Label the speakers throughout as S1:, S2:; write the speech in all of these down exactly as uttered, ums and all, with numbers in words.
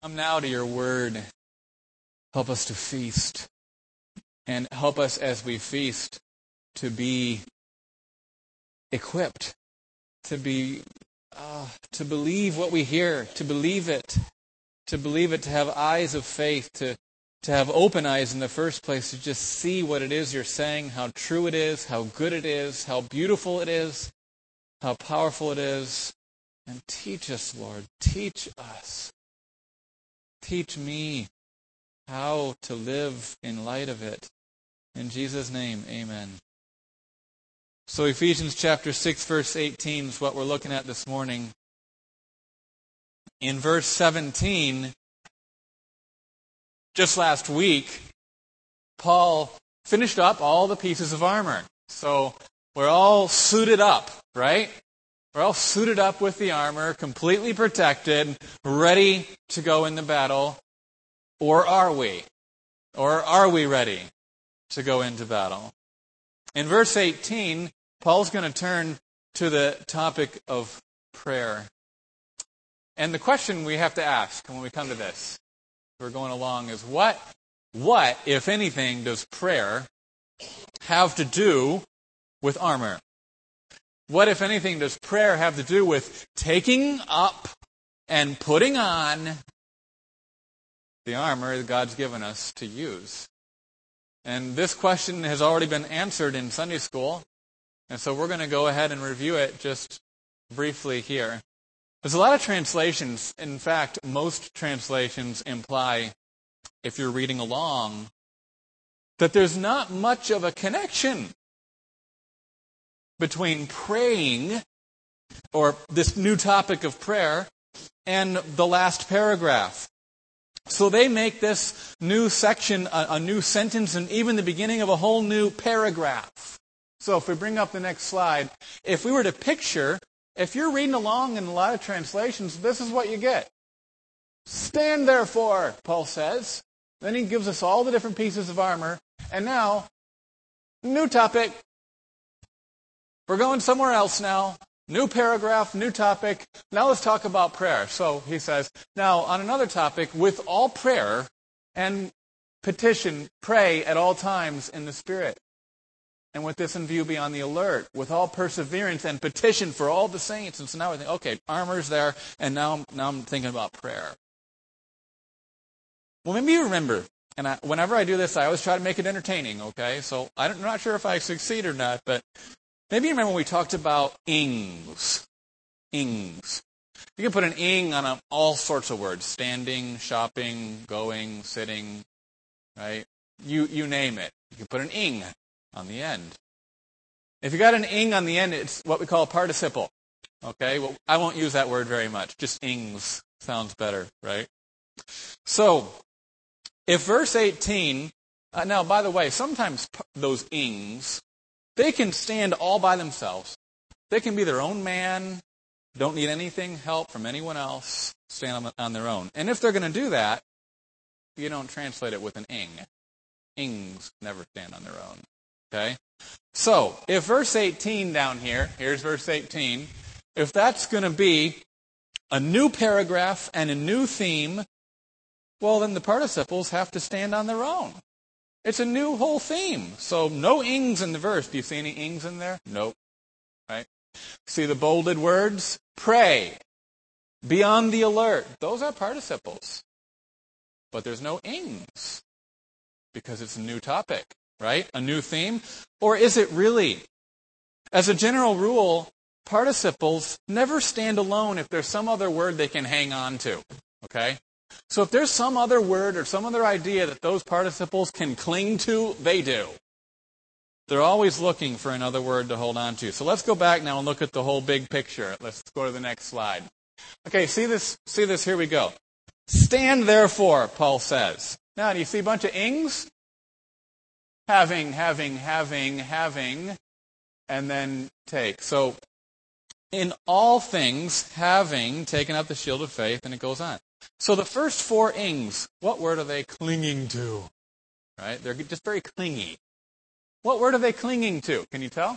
S1: Come now to your word. Help us to feast. And help us as we feast to be equipped, to be, uh, to believe what we hear, to believe it, to believe it, to have eyes of faith, to, to have open eyes in the first place, to just see what it is you're saying, how true it is, how good it is, how beautiful it is, how powerful it is. And teach us, Lord, teach us. Teach me how to live in light of it. In Jesus' name, amen. So Ephesians chapter six, verse eighteen is what we're looking at this morning. In verse seventeen, just last week, Paul finished up all the pieces of armor. So we're all suited up, right? We're all suited up with the armor, completely protected, ready to go into battle. Or are we? Or are we ready to go into battle? In verse eighteen, Paul's going to turn to the topic of prayer. And the question we have to ask when we come to this, we're going along, is what, what, if anything, does prayer have to do with armor? What, if anything, does prayer have to do with taking up and putting on the armor that God's given us to use? And this question has already been answered in Sunday school, and so we're going to go ahead and review it just briefly here. There's a lot of translations. In fact, most translations imply, if you're reading along, that there's not much of a connection between praying, or this new topic of prayer, and the last paragraph. So they make this new section a, a new sentence, and even the beginning of a whole new paragraph. So if we bring up the next slide, if we were to picture, if you're reading along in a lot of translations, this is what you get. Stand therefore, Paul says. Then he gives us all the different pieces of armor. And now, new topic. We're going somewhere else now. New paragraph, new topic. Now let's talk about prayer. So he says, now on another topic, with all prayer and petition, pray at all times in the Spirit. And with this in view, be on the alert, with all perseverance and petition for all the saints. And so now we think, okay, armor's there, and now I'm, now I'm thinking about prayer. Well, maybe you remember, and I, whenever I do this, I always try to make it entertaining, okay? So I'm not sure if I succeed or not, but maybe you remember when we talked about ings. Ings. You can put an ing on a, all sorts of words. Standing, shopping, going, sitting, right? You you name it. You can put an ing on the end. If you got an ing on the end, it's what we call a participle. Okay? Well, I won't use that word very much. Just ings sounds better, right? So, if verse eighteen, uh, now by the way, sometimes p- those ings, they can stand all by themselves. They can be their own man, don't need anything, help from anyone else, stand on, on their own. And if they're going to do that, you don't translate it with an ing. Ings never stand on their own. Okay? So, if verse eighteen down here, here's verse eighteen, if that's going to be a new paragraph and a new theme, well, then the participles have to stand on their own. It's a new whole theme. So no ings in the verse. Do you see any ings in there? Nope. Right? See the bolded words? Pray. Be on the alert. Those are participles. But there's no ings. Because it's a new topic. Right? A new theme. Or is it really? As a general rule, participles never stand alone if there's some other word they can hang on to. Okay? So if there's some other word or some other idea that those participles can cling to, they do. They're always looking for another word to hold on to. So let's go back now and look at the whole big picture. Let's go to the next slide. Okay, see this? See this? Here we go. Stand therefore, Paul says. Now, do you see a bunch of ings? Having, having, having, having, and then take. So, in all things, having taken up the shield of faith, and it goes on. So the first four ings, what word are they clinging to? Right? They're just very clingy. What word are they clinging to? Can you tell?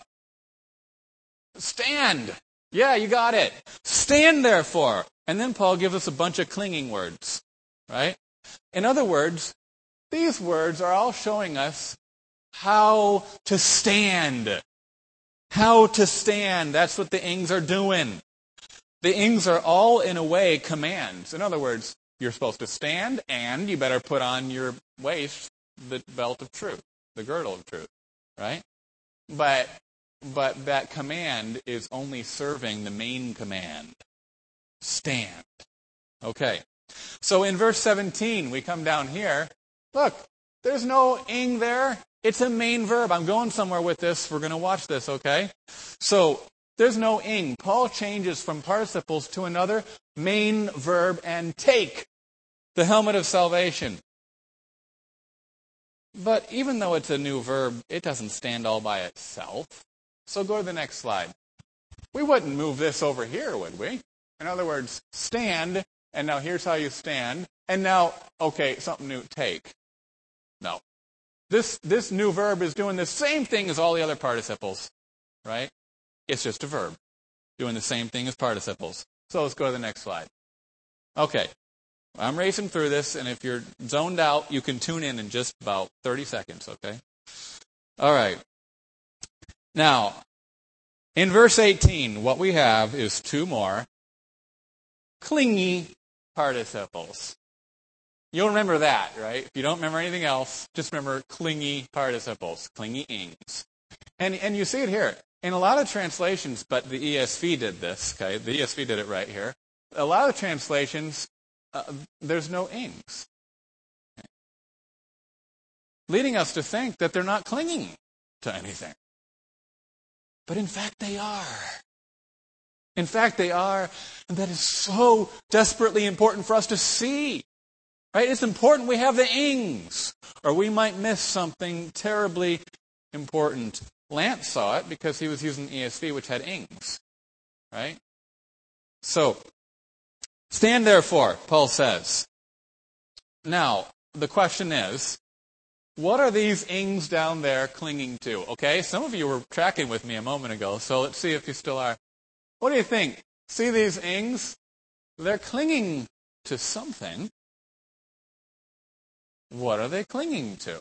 S1: Stand. Yeah, you got it. Stand therefore. And then Paul gives us a bunch of clinging words. right? In other words, these words are all showing us how to stand. How to stand. That's what the ings are doing. The ings are all, in a way, commands. In other words, you're supposed to stand, and you better put on your waist the belt of truth, the girdle of truth, right? But but that command is only serving the main command. Stand. Okay. So in verse seventeen, we come down here. Look, there's no ing there. It's a main verb. I'm going somewhere with this. We're going to watch this, okay? So there's no ing. Paul changes from participles to another main verb and take, the helmet of salvation. But even though it's a new verb, it doesn't stand all by itself. So go to the next slide. We wouldn't move this over here, would we? In other words, stand, and now here's how you stand. And now, okay, something new, take. No. This, this new verb is doing the same thing as all the other participles, right? It's just a verb, doing the same thing as participles. So let's go to the next slide. Okay, I'm racing through this, and if you're zoned out, you can tune in in just about thirty seconds, okay? All right. Now, in verse eighteen, what we have is two more clingy participles. You'll remember that, right? If you don't remember anything else, just remember clingy participles, clingy ings. And, and you see it here. In a lot of translations, but the E S V did this, okay? The E S V did it right here. A lot of translations, uh, there's no ings. Okay. Leading us to think that they're not clinging to anything. But in fact, they are. In fact, they are. And that is so desperately important for us to see. Right? It's important we have the ings, or we might miss something terribly important. Lance saw it because he was using E S V, which had ings. Right? So, stand therefore, Paul says. Now, the question is, what are these ings down there clinging to? Okay, some of you were tracking with me a moment ago, so let's see if you still are. What do you think? See these ings? They're clinging to something. What are they clinging to?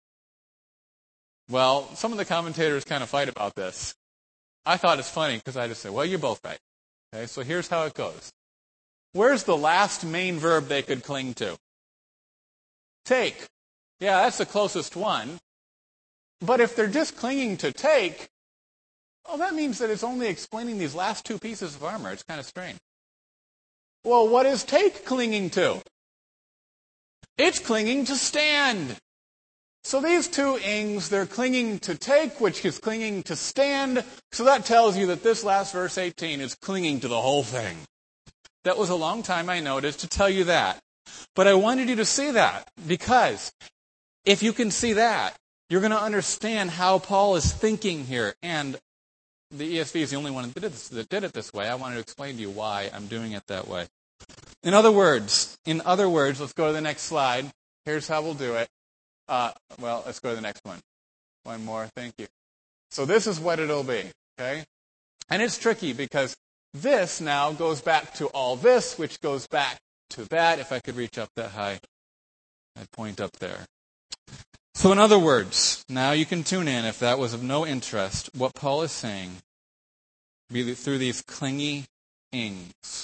S1: Well, some of the commentators kind of fight about this. I thought it's funny because I just said, well, you're both right. Okay, so here's how it goes. Where's the last main verb they could cling to? Take. Yeah, that's the closest one. But if they're just clinging to take, well, that means that it's only explaining these last two pieces of armor. It's kind of strange. Well, what is take clinging to? It's clinging to stand. So these two ings, they're clinging to take, which is clinging to stand. So that tells you that this last verse eighteen is clinging to the whole thing. That was a long time, I noticed, to tell you that. But I wanted you to see that, because if you can see that, you're going to understand how Paul is thinking here. And the E S V is the only one that did, this, that did it this way. I wanted to explain to you why I'm doing it that way. In other words, in other words, let's go to the next slide. Here's how we'll do it. Uh, well, let's go to the next one. One more, thank you. So this is what it'll be, okay? And it's tricky because this now goes back to all this, which goes back to that. If I could reach up that high, I'd point up there. So in other words, now you can tune in if that was of no interest. What Paul is saying through these clingy ings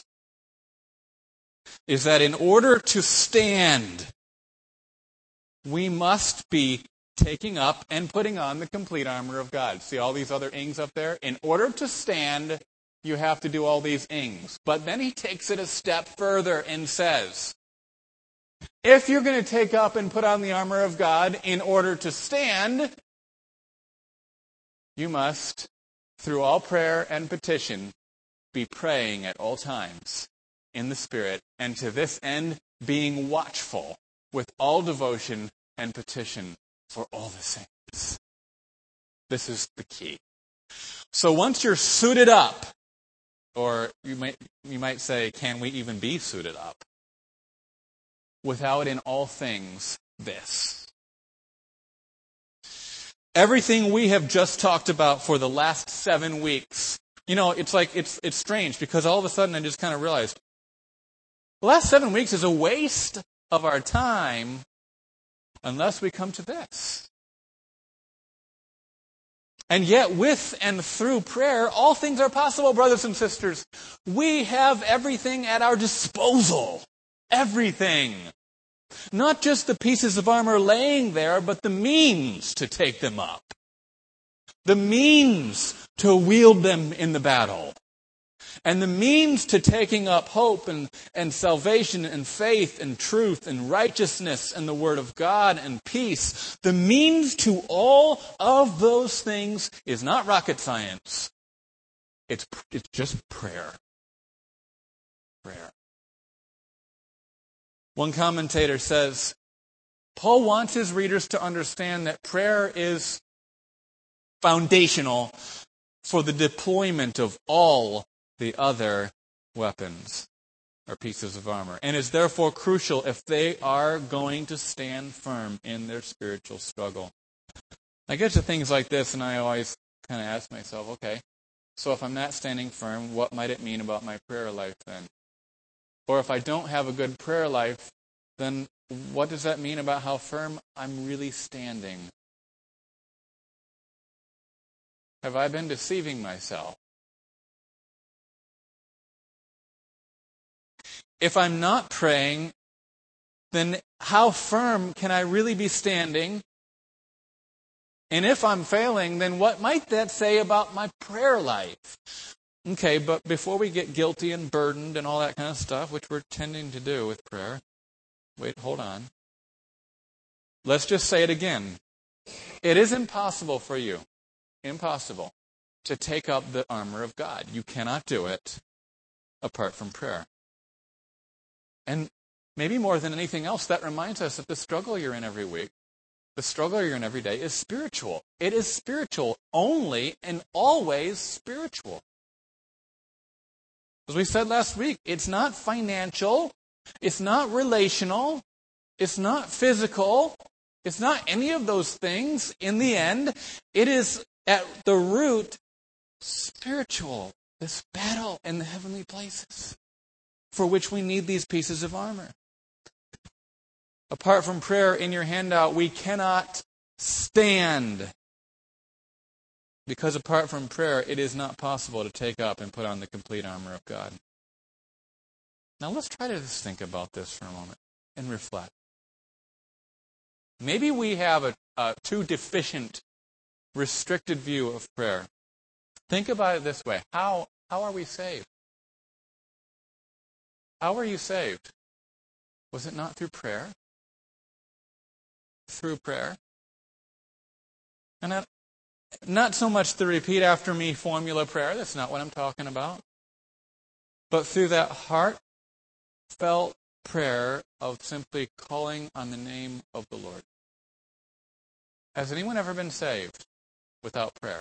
S1: is that in order to stand, we must be taking up and putting on the complete armor of God. See all these other ings up there? In order to stand, you have to do all these ings. But then he takes it a step further and says, if you're going to take up and put on the armor of God in order to stand, you must, through all prayer and petition, be praying at all times in the Spirit, and to this end being watchful with all devotion and petition for all the saints. This is the key. So once you're suited up, or you might you might say, can we even be suited up? Without in all things this. Everything we have just talked about for the last seven weeks. You know, it's like, it's it's strange because all of a sudden I just kind of realized, the last seven weeks is a waste of our time unless we come to this. And yet, with and through prayer, all things are possible, brothers and sisters. We have everything at our disposal. Everything. Not just the pieces of armor laying there, but the means to take them up. The means to wield them in the battle. And the means to taking up hope and, and salvation and faith and truth and righteousness and the Word of God and peace. The means to all of those things is not rocket science. It's, it's just prayer. Prayer. One commentator says, Paul wants his readers to understand that prayer is foundational for the deployment of all the other weapons or pieces of armor, and is therefore crucial if they are going to stand firm in their spiritual struggle. I get to things like this, and I always kind of ask myself, okay, so if I'm not standing firm, what might it mean about my prayer life then? Or if I don't have a good prayer life, then what does that mean about how firm I'm really standing? Have I been deceiving myself? If I'm not praying, then how firm can I really be standing? And if I'm failing, then what might that say about my prayer life? Okay, but before we get guilty and burdened and all that kind of stuff, which we're tending to do with prayer, wait, hold on. Let's just say it again. It is impossible for you, impossible, to take up the armor of God. You cannot do it apart from prayer. And maybe more than anything else, that reminds us that the struggle you're in every week, the struggle you're in every day is spiritual. It is spiritual, only and always spiritual. As we said last week, it's not financial, it's not relational, it's not physical, it's not any of those things. In the end, it is at the root spiritual, this battle in the heavenly places, for which we need these pieces of armor. Apart from prayer in your handout, we cannot stand. Because apart from prayer, it is not possible to take up and put on the complete armor of God. Now let's try to just think about this for a moment and reflect. Maybe we have a, a too deficient, restricted view of prayer. Think about it this way. How, how are we saved? How are you saved? Was it not through prayer? Through prayer? And not, not so much the repeat after me formula prayer. That's not what I'm talking about. But through that heartfelt prayer of simply calling on the name of the Lord. Has anyone ever been saved without prayer?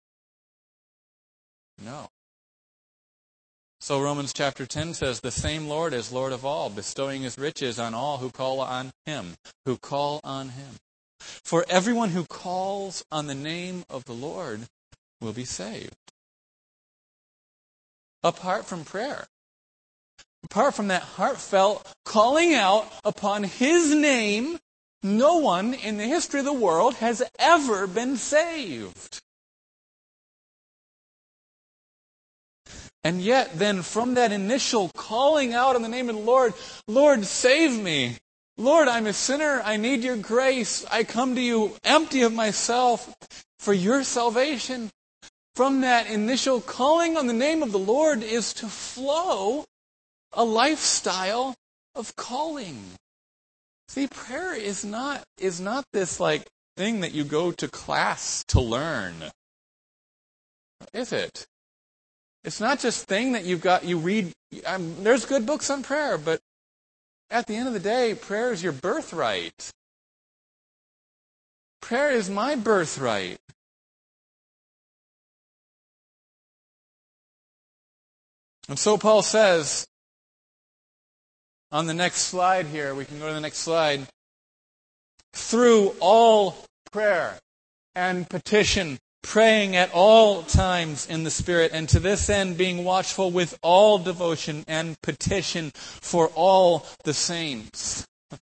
S1: No. So Romans chapter ten says, the same Lord is Lord of all, bestowing his riches on all who call on him, who call on him. For everyone who calls on the name of the Lord will be saved. Apart from prayer, apart from that heartfelt calling out upon his name, no one in the history of the world has ever been saved. And yet, then, from that initial calling out in the name of the Lord, Lord, save me. Lord, I'm a sinner. I need your grace. I come to you empty of myself for your salvation. From that initial calling on the name of the Lord is to flow a lifestyle of calling. See, prayer is not, is not this like thing that you go to class to learn. Is it? It's not just a thing that you've got, you read, um, there's good books on prayer, but at the end of the day, prayer is your birthright. Prayer is my birthright. And so Paul says, on the next slide here, we can go to the next slide, through all prayer and petition, praying at all times in the Spirit, and to this end being watchful with all devotion and petition for all the saints.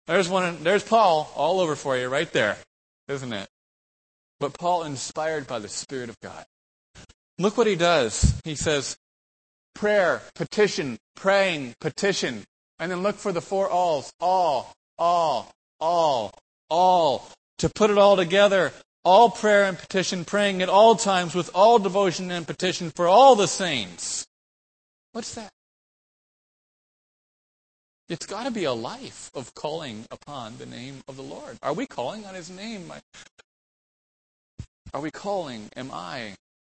S1: There's one. There's Paul all over for you right there, isn't it? But Paul, inspired by the Spirit of God. Look what he does. He says, prayer, petition, praying, petition. And then look for the four alls. All, all, all, all. To put it all together. All prayer and petition, praying at all times with all devotion and petition for all the saints. What's that? It's got to be a life of calling upon the name of the Lord. Are we calling on His name? Are we calling? Am I?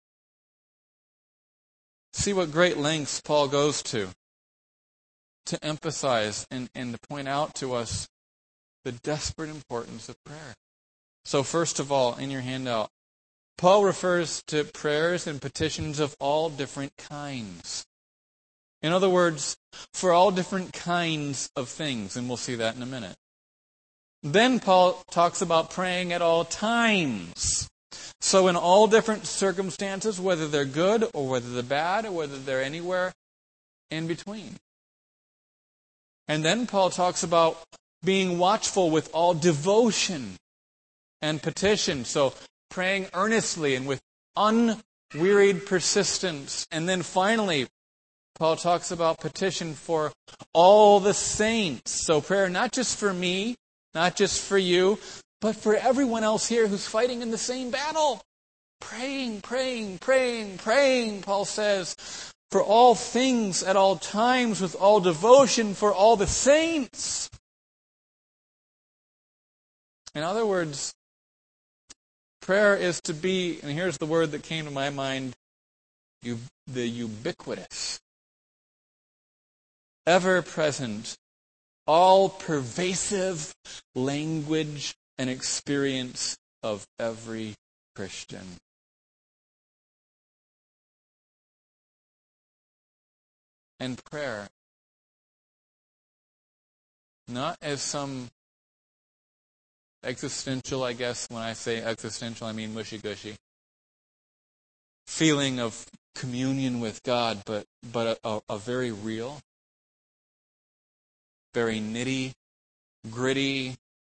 S1: See what great lengths Paul goes to to emphasize and, and to point out to us the desperate importance of prayer. So first of all, in your handout, Paul refers to prayers and petitions of all different kinds. In other words, for all different kinds of things, and we'll see that in a minute. Then Paul talks about praying at all times. So in all different circumstances, whether they're good or whether they're bad or whether they're anywhere in between. And then Paul talks about being watchful with all devotion and petition. So praying earnestly and with unwearied persistence. And then finally, Paul talks about petition for all the saints. So prayer not just for me, not just for you, but for everyone else here who's fighting in the same battle. Praying, praying, praying, praying, Paul says, for all things at all times with all devotion for all the saints. In other words, prayer is to be, and here's the word that came to my mind, you, the ubiquitous, ever-present, all-pervasive language and experience of every Christian. And prayer, not as some existential, I guess, when I say existential, I mean mushy-gushy, feeling of communion with God, but, but a, a, a very real, very nitty, gritty,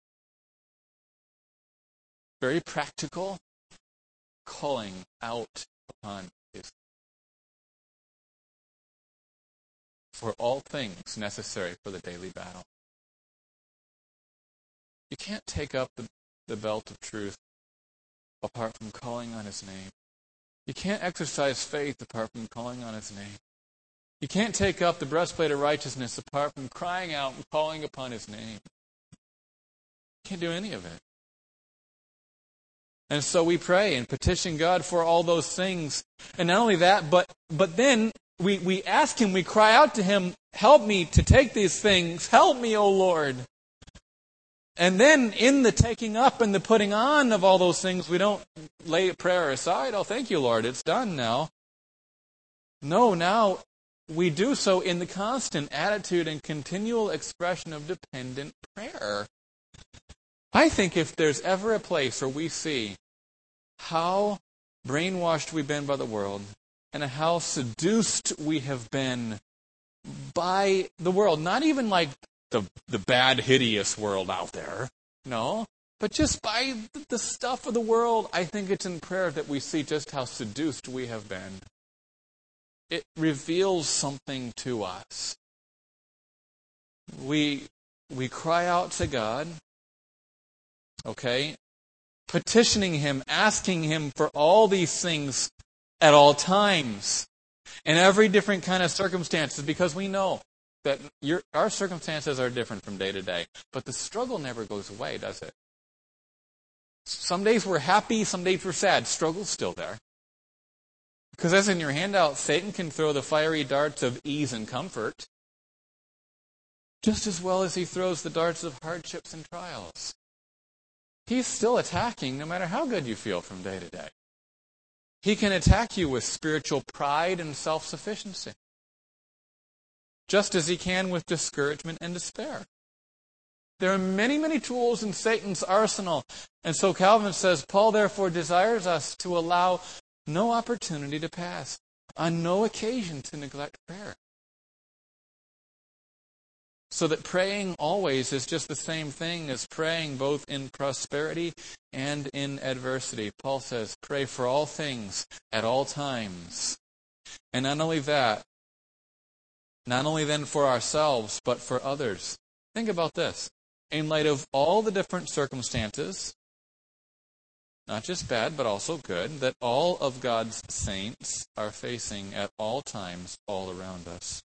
S1: very practical calling out upon His for all things necessary for the daily battle. You can't take up the, the belt of truth apart from calling on His name. You can't exercise faith apart from calling on His name. You can't take up the breastplate of righteousness apart from crying out and calling upon His name. You can't do any of it. And so we pray and petition God for all those things. And not only that, but but then we, we ask Him, we cry out to Him, help me to take these things. Help me, O Lord. And then in the taking up and the putting on of all those things, we don't lay prayer aside. Oh, thank you, Lord, it's done now. No, now we do so in the constant attitude and continual expression of dependent prayer. I think if there's ever a place where we see how brainwashed we've been by the world and how seduced we have been by the world, not even like the the bad, hideous world out there, no, but just by the stuff of the world, I think it's in prayer that we see just how seduced we have been. It reveals something to us. We we cry out to God, okay, petitioning Him, asking Him for all these things at all times, in every different kind of circumstances, because we know that your, our circumstances are different from day to day. But the struggle never goes away, does it? Some days we're happy, some days we're sad. Struggle's still there. Because as in your handout, Satan can throw the fiery darts of ease and comfort just as well as he throws the darts of hardships and trials. He's still attacking no matter how good you feel from day to day. He can attack you with spiritual pride and self-sufficiency, just as he can with discouragement and despair. There are many, many tools in Satan's arsenal. And so Calvin says, Paul therefore desires us to allow no opportunity to pass, on no occasion to neglect prayer. So that praying always is just the same thing as praying both in prosperity and in adversity. Paul says, pray for all things at all times. And not only that, not only then for ourselves, but for others. Think about this. In light of all the different circumstances, not just bad, but also good, that all of God's saints are facing at all times all around us.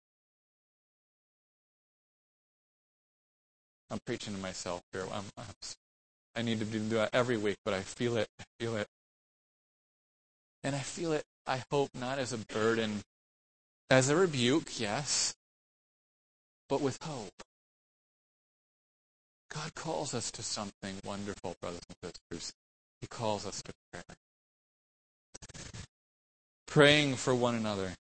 S1: I'm preaching to myself here. I'm, I'm, I need to do that every week, but I feel it. I feel it. And I feel it, I hope, not as a burden, as a rebuke, yes, but with hope. God calls us to something wonderful, brothers and sisters. He calls us to prayer. Praying for one another.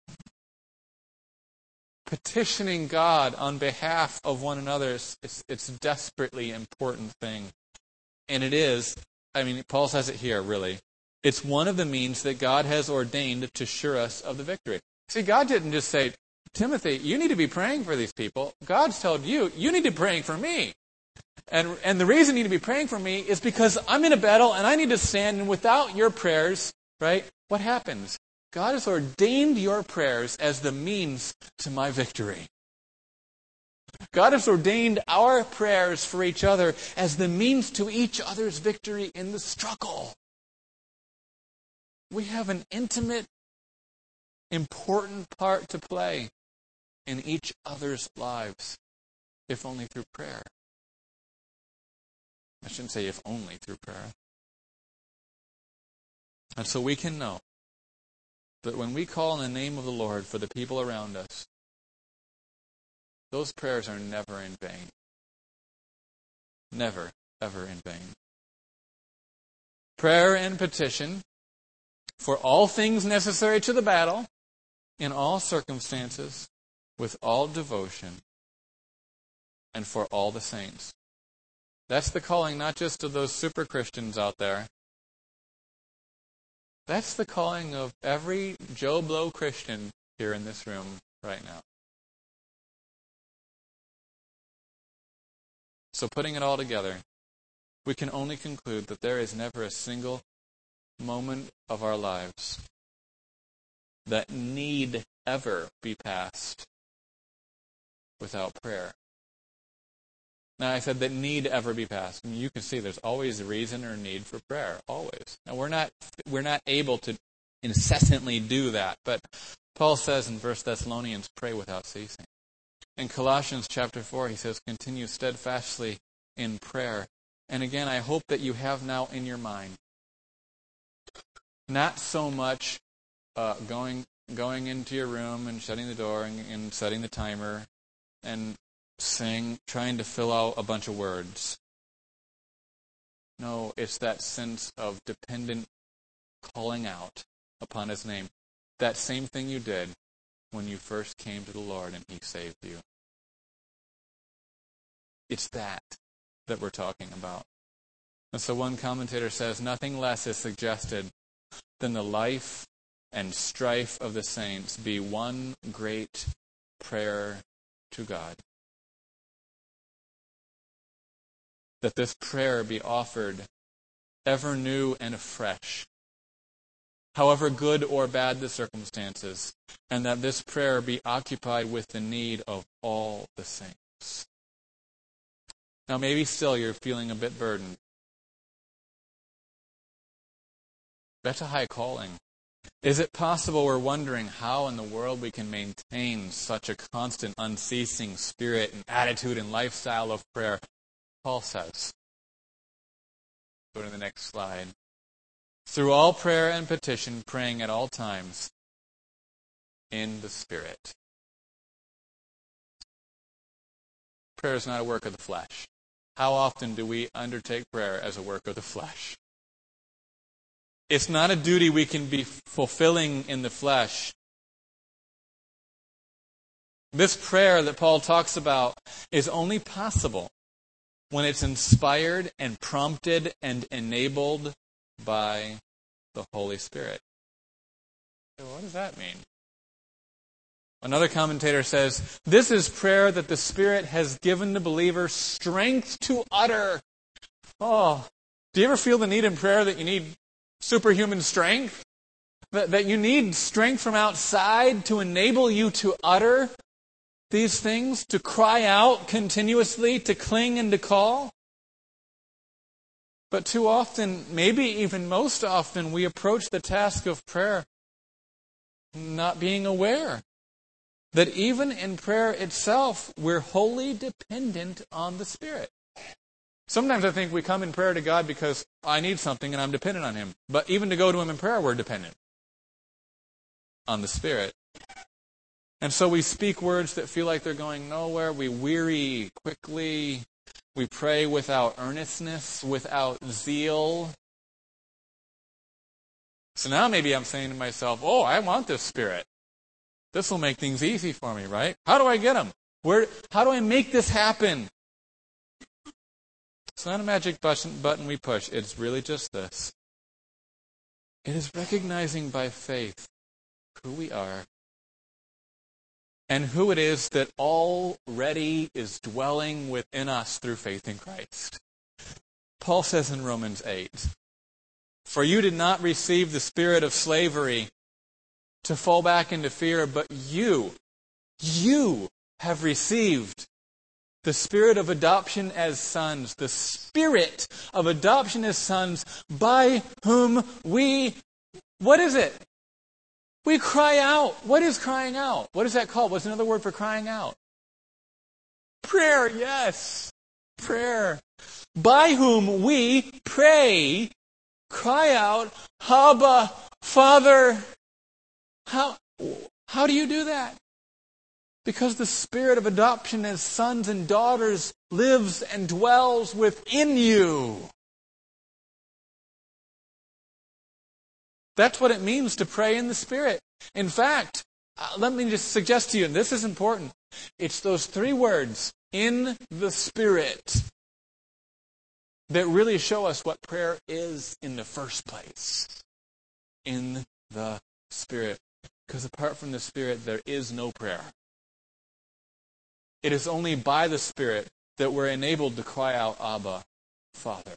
S1: Petitioning God on behalf of one another, is, it's, it's a desperately important thing. And it is, I mean, Paul says it here, really. It's one of the means that God has ordained to assure us of the victory. See, God didn't just say, Timothy, you need to be praying for these people. God's told you, you need to be praying for me. And, and the reason you need to be praying for me is because I'm in a battle and I need to stand, and without your prayers, right, what happens? God has ordained your prayers as the means to my victory. God has ordained our prayers for each other as the means to each other's victory in the struggle. We have an intimate, important part to play in each other's lives, if only through prayer. I shouldn't say if only through prayer. And so we can know that when we call in the name of the Lord for the people around us, those prayers are never in vain. Never, ever in vain. Prayer and petition for all things necessary to the battle, in all circumstances, with all devotion, and for all the saints. That's the calling not just of those super Christians out there. That's the calling of every Joe Blow Christian here in this room right now. So putting it all together, we can only conclude that there is never a single moment of our lives that need ever be passed without prayer. Now, I said that need ever be passed. And you can see there's always a reason or need for prayer, always. Now, we're not we're not able to incessantly do that, but Paul says in First Thessalonians, pray without ceasing. In Colossians chapter four, he says, continue steadfastly in prayer. And again, I hope that you have now in your mind, not so much uh, going going into your room and shutting the door and, and setting the timer and saying, trying to fill out a bunch of words. No, it's that sense of dependent calling out upon His name. That same thing you did when you first came to the Lord and He saved you. It's that that we're talking about. And so one commentator says, nothing less is suggested than the life and strife of the saints be one great prayer to God. That this prayer be offered ever new and afresh, however good or bad the circumstances, and that this prayer be occupied with the need of all the saints. Now maybe still you're feeling a bit burdened. That's a high calling. Is it possible we're wondering how in the world we can maintain such a constant, unceasing spirit and attitude and lifestyle of prayer? Paul says, go to the next slide. Through all prayer and petition, praying at all times in the Spirit. Prayer is not a work of the flesh. How often do we undertake prayer as a work of the flesh? It's not a duty we can be fulfilling in the flesh. This prayer that Paul talks about is only possible when it's inspired and prompted and enabled by the Holy Spirit. So what does that mean? Another commentator says, this is prayer that the Spirit has given the believer strength to utter. Oh, do you ever feel the need in prayer that you need superhuman strength? That, that you need strength from outside to enable you to utter these things, to cry out continuously, to cling and to call? But too often, maybe even most often, we approach the task of prayer not being aware that even in prayer itself, we're wholly dependent on the Spirit. Sometimes I think we come in prayer to God because I need something and I'm dependent on Him. But even to go to Him in prayer, we're dependent on the Spirit. And so we speak words that feel like they're going nowhere. We weary quickly. We pray without earnestness, without zeal. So now maybe I'm saying to myself, oh, I want this Spirit. This will make things easy for me, right? How do I get Him? Where? How do I make this happen? It's not a magic button, button we push. It's really just this. It is recognizing by faith who we are and who it is that already is dwelling within us through faith in Christ. Paul says in Romans eight, for you did not receive the spirit of slavery to fall back into fear, but you, you have received the spirit of adoption as sons, the spirit of adoption as sons, by whom we, what is it? We cry out. What is crying out? What is that called? What's another word for crying out? Prayer, yes. Prayer. By whom we pray, cry out, Abba, Father. How, how do you do that? Because the spirit of adoption as sons and daughters lives and dwells within you. That's what it means to pray in the Spirit. In fact, uh, let me just suggest to you, and this is important, it's those three words, in the Spirit, that really show us what prayer is in the first place. In the Spirit. Because apart from the Spirit, there is no prayer. It is only by the Spirit that we're enabled to cry out, Abba, Father.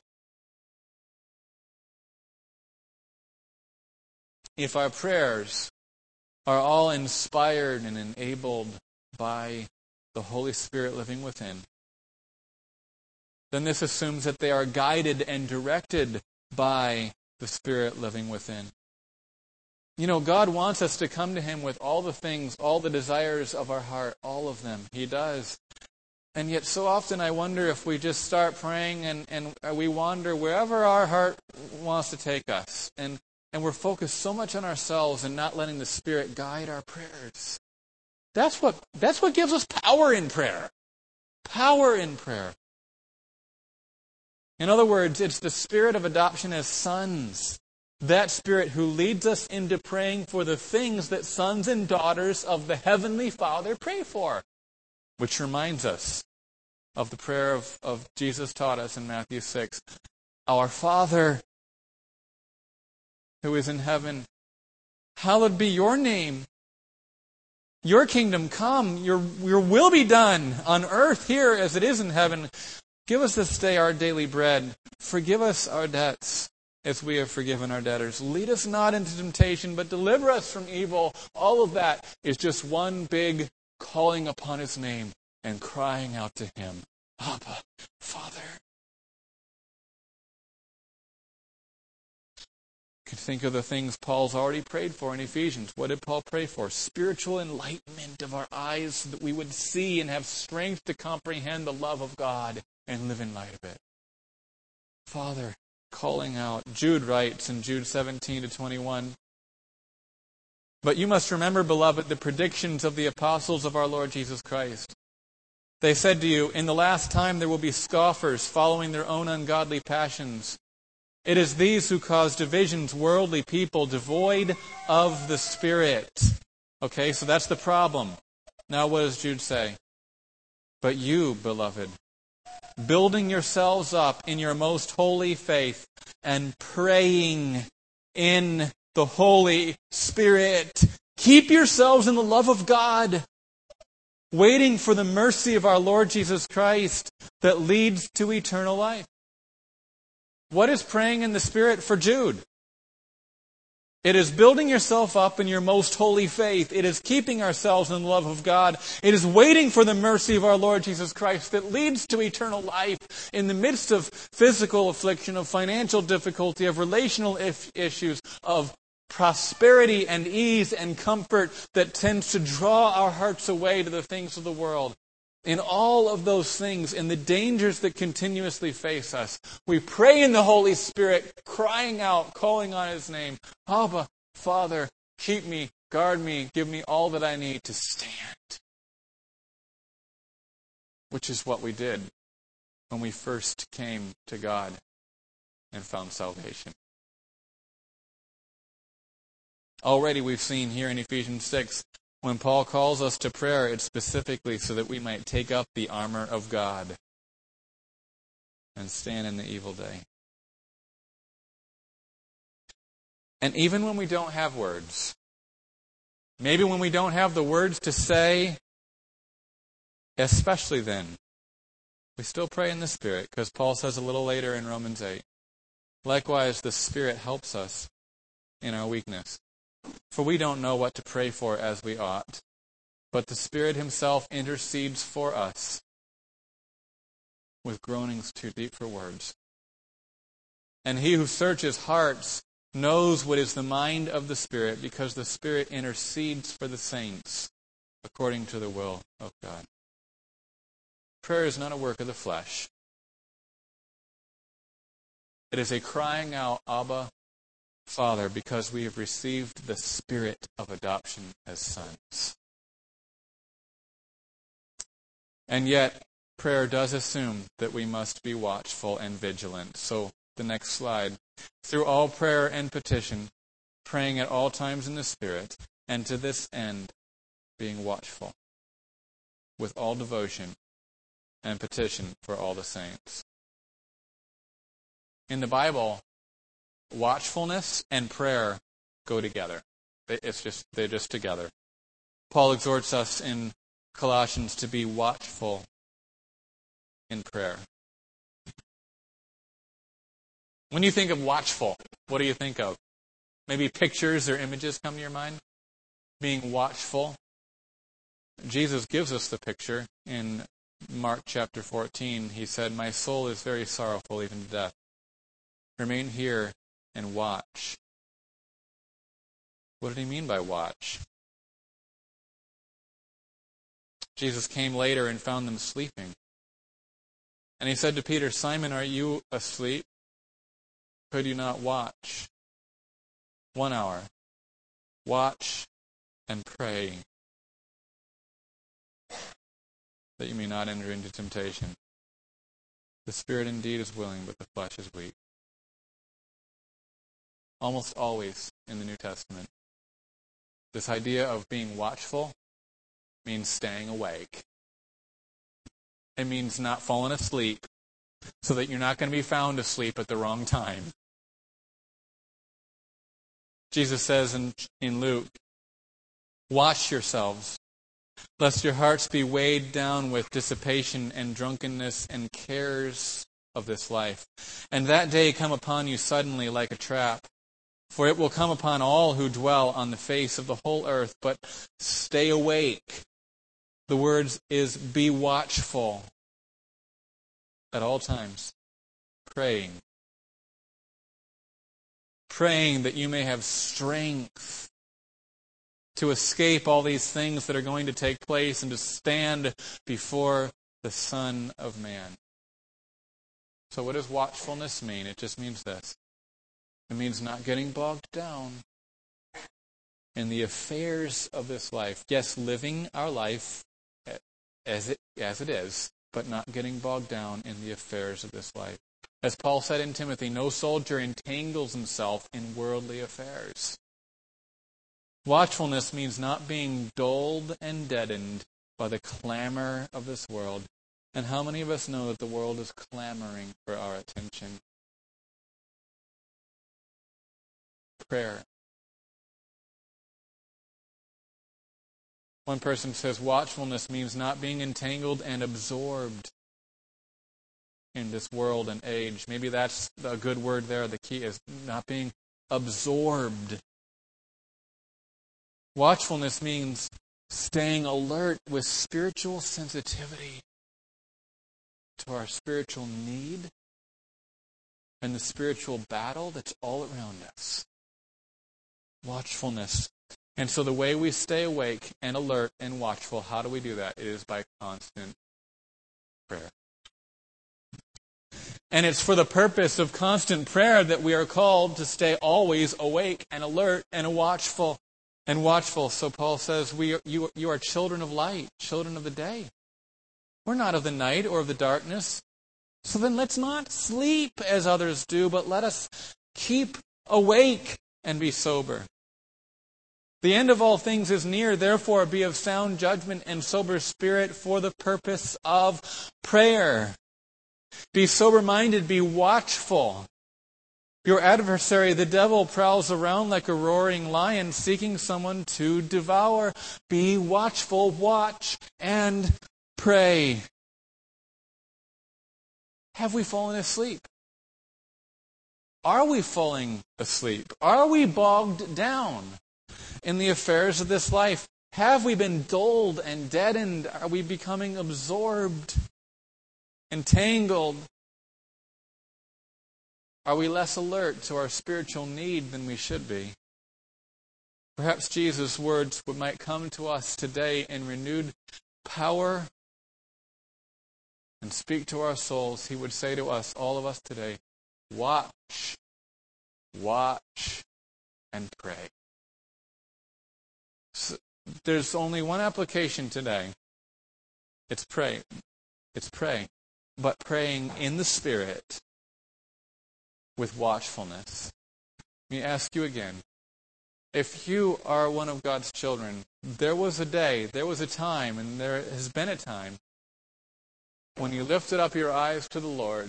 S1: If our prayers are all inspired and enabled by the Holy Spirit living within, then this assumes that they are guided and directed by the Spirit living within. You know, God wants us to come to Him with all the things, all the desires of our heart, all of them. He does. And yet so often I wonder if we just start praying and, and we wander wherever our heart wants to take us. And And we're focused so much on ourselves and not letting the Spirit guide our prayers. That's what, that's what gives us power in prayer. Power in prayer. In other words, it's the spirit of adoption as sons. That Spirit who leads us into praying for the things that sons and daughters of the Heavenly Father pray for. Which reminds us of the prayer of, of Jesus taught us in Matthew six. Our Father, who is in heaven, hallowed be your name. Your kingdom come, your, your will be done on earth here as it is in heaven. Give us this day our daily bread. Forgive us our debts as we have forgiven our debtors. Lead us not into temptation, but deliver us from evil. All of that is just one big calling upon His name and crying out to Him, Abba, Father. You can think of the things Paul's already prayed for in Ephesians. What did Paul pray for? Spiritual enlightenment of our eyes so that we would see and have strength to comprehend the love of God and live in light of it. Father, calling out. Jude writes in Jude seventeen to twenty-one, but you must remember, beloved, the predictions of the apostles of our Lord Jesus Christ. They said to you, in the last time there will be scoffers following their own ungodly passions. It is these who cause divisions, worldly people, devoid of the Spirit. Okay, so that's the problem. Now what does Jude say? But you, beloved, building yourselves up in your most holy faith and praying in the Holy Spirit, Keep yourselves in the love of God, waiting for the mercy of our Lord Jesus Christ that leads to eternal life. What is praying in the Spirit for Jude? It is building yourself up in your most holy faith. It is keeping ourselves in the love of God. It is waiting for the mercy of our Lord Jesus Christ that leads to eternal life in the midst of physical affliction, of financial difficulty, of relational if- issues, of prosperity and ease and comfort that tends to draw our hearts away to the things of the world. In all of those things, in the dangers that continuously face us, we pray in the Holy Spirit, crying out, calling on His name, Abba, Father, keep me, guard me, give me all that I need to stand. Which is what we did when we first came to God and found salvation. Already we've seen here in Ephesians six, when Paul calls us to prayer, it's specifically so that we might take up the armor of God and stand in the evil day. And even when we don't have words, maybe when we don't have the words to say, especially then, we still pray in the Spirit, because Paul says a little later in Romans eight, likewise the Spirit helps us in our weakness. For we don't know what to pray for as we ought, but the Spirit Himself intercedes for us with groanings too deep for words. And He who searches hearts knows what is the mind of the Spirit, because the Spirit intercedes for the saints according to the will of God. Prayer is not a work of the flesh. It is a crying out, Abba, Father, because we have received the Spirit of adoption as sons. And yet, prayer does assume that we must be watchful and vigilant. So, the next slide. Through all prayer and petition, praying at all times in the Spirit, and to this end, being watchful, with all devotion and petition for all the saints. In the Bible, watchfulness and prayer go together. It's just they're just together. Paul exhorts us in Colossians to be watchful in prayer. When you think of watchful, what do you think of? Maybe pictures or images come to your mind? Being watchful. Jesus gives us the picture in Mark chapter fourteen. He said, "My soul is very sorrowful, even to death. Remain here and watch." What did He mean by watch? Jesus came later and found them sleeping. And He said to Peter, "Simon, are you asleep? Could you not watch one hour? Watch and pray, that you may not enter into temptation. The spirit indeed is willing, but the flesh is weak." Almost always in the New Testament, this idea of being watchful means staying awake. It means not falling asleep so that you're not going to be found asleep at the wrong time. Jesus says in, in Luke, "Watch yourselves, lest your hearts be weighed down with dissipation and drunkenness and cares of this life, and that day come upon you suddenly like a trap. For it will come upon all who dwell on the face of the whole earth, but stay awake." The word is be watchful at all times, praying. Praying that you may have strength to escape all these things that are going to take place and to stand before the Son of Man. So what does watchfulness mean? It just means this. It means not getting bogged down in the affairs of this life. Yes, living our life as it as it is, but not getting bogged down in the affairs of this life. As Paul said in Timothy, no soldier entangles himself in worldly affairs. Watchfulness means not being dulled and deadened by the clamor of this world. And how many of us know that the world is clamoring for our attention? Prayer One person says watchfulness means not being entangled and absorbed in this world and age. Maybe that's a good word there. The key is not being absorbed. Watchfulness means staying alert with spiritual sensitivity to our spiritual need and the spiritual battle that's all around us. Watchfulness. And so the way we stay awake and alert and watchful, how do we do that? It is by constant prayer. And it's for the purpose of constant prayer that we are called to stay always awake and alert and watchful and watchful. So Paul says, we are, you, you are children of light, children of the day. We're not of the night or of the darkness. So then let's not sleep as others do, but let us keep awake and be sober. The end of all things is near, therefore be of sound judgment and sober spirit for the purpose of prayer. Be sober-minded, be watchful. Your adversary, the devil, prowls around like a roaring lion seeking someone to devour. Be watchful, watch, and pray. Have we fallen asleep? Are we falling asleep? Are we bogged down in the affairs of this life? Have we been dulled and deadened? Are we becoming absorbed, entangled? Are we less alert to our spiritual need than we should be? Perhaps Jesus' words might come to us today in renewed power and speak to our souls. He would say to us, all of us today, watch, watch, and pray. So there's only one application today. It's pray. It's pray. But praying in the Spirit with watchfulness. Let me ask you again. If you are one of God's children, there was a day, there was a time, and there has been a time when you lifted up your eyes to the Lord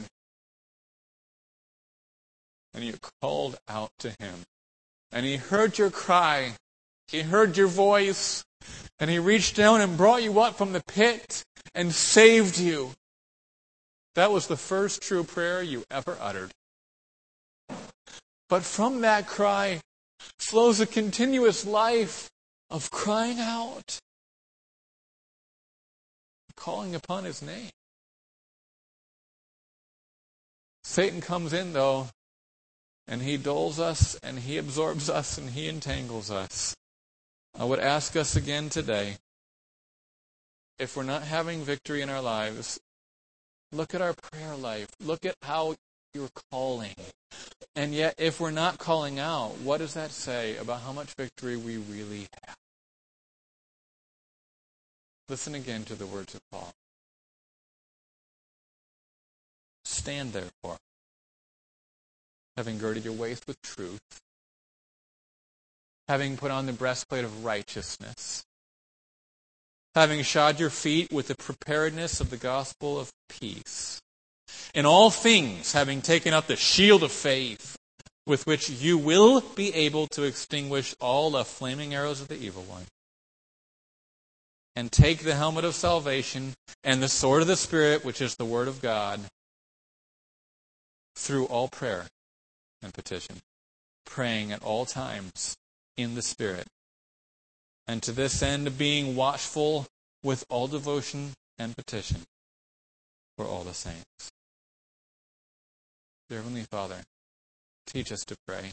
S1: and you called out to Him. And He heard your cry. He heard your voice. And He reached down and brought you up from the pit and saved you. That was the first true prayer you ever uttered. But from that cry flows a continuous life of crying out, calling upon His name. Satan comes in, though, and he dulls us, and he absorbs us, and he entangles us. I would ask us again today, if we're not having victory in our lives, look at our prayer life. Look at how you're calling. And yet, if we're not calling out, what does that say about how much victory we really have? Listen again to the words of Paul. Stand therefore, having girded your waist with truth, having put on the breastplate of righteousness, having shod your feet with the preparedness of the gospel of peace. In all things, having taken up the shield of faith, with which you will be able to extinguish all the flaming arrows of the evil one. And take the helmet of salvation and the sword of the Spirit, which is the Word of God, through all prayer and petition, praying at all times in the Spirit. And to this end, being watchful with all devotion and petition for all the saints. Dear Heavenly Father, teach us to pray.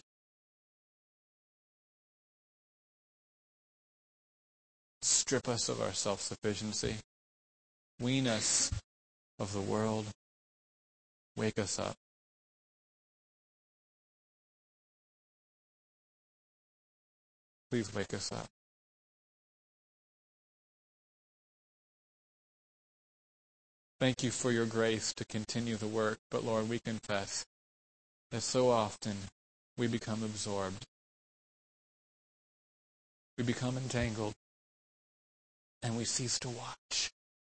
S1: Strip us of our self-sufficiency. Wean us of the world. Wake us up. Please wake us up. Thank you for your grace to continue the work, but Lord, we confess that so often we become absorbed. We become entangled, and we cease to watch.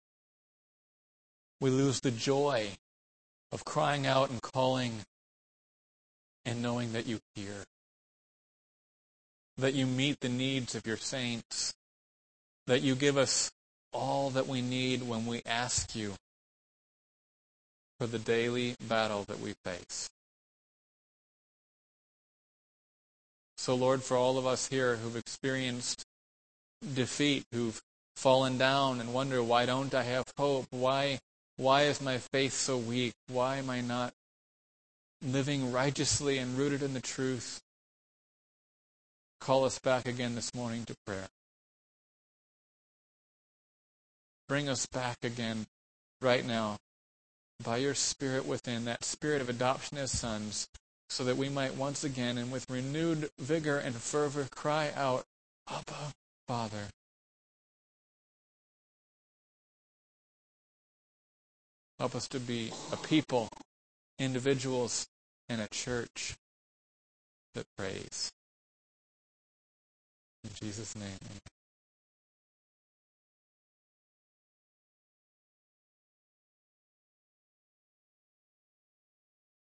S1: We lose the joy of crying out and calling and knowing that you hear, that you meet the needs of your saints, that you give us all that we need when we ask you for the daily battle that we face. So, Lord, for all of us here who've experienced defeat, who've fallen down and wonder, why don't I have hope? Why, why is my faith so weak? Why am I not living righteously and rooted in the truth? Call us back again this morning to prayer. Bring us back again right now by your Spirit within, that Spirit of adoption as sons, so that we might once again and with renewed vigor and fervor cry out, Abba, Father. Help us to be a people, individuals, and a church that prays. In Jesus' name, amen.